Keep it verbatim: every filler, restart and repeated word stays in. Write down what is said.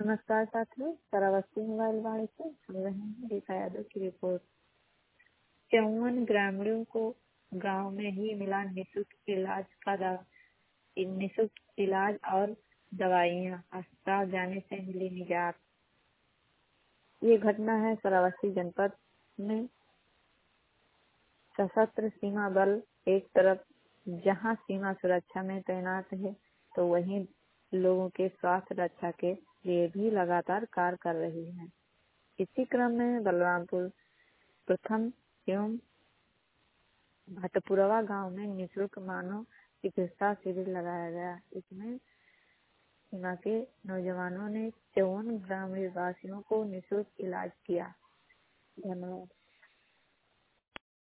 नमस्कार साथियों, श्रावस्ती मोबाइल वाणी से सुन रहे हैं रेखा यादव की रिपोर्ट। चौवन ग्रामीणों को गांव में ही मिला निःशुल्क इलाज का दवा निःशुल्क इलाज और दवाइयां, अस्पताल जाने से मिली निजात। ये घटना है श्रावस्ती जनपद में। सशस्त्र सीमा बल एक तरफ जहां सीमा सुरक्षा में तैनात है, तो वहीं लोगों के स्वास्थ्य रक्षा के लिए भी लगातार कार्य कर रही है। इसी क्रम में बलरामपुर प्रथम एवं भटपुरवा गांव में निःशुल्क मानव चिकित्सा शिविर लगाया गया। इसमें सीमा के नौजवानों ने चौवन ग्रामीण वासियों को निःशुल्क इलाज किया। धन्यवाद।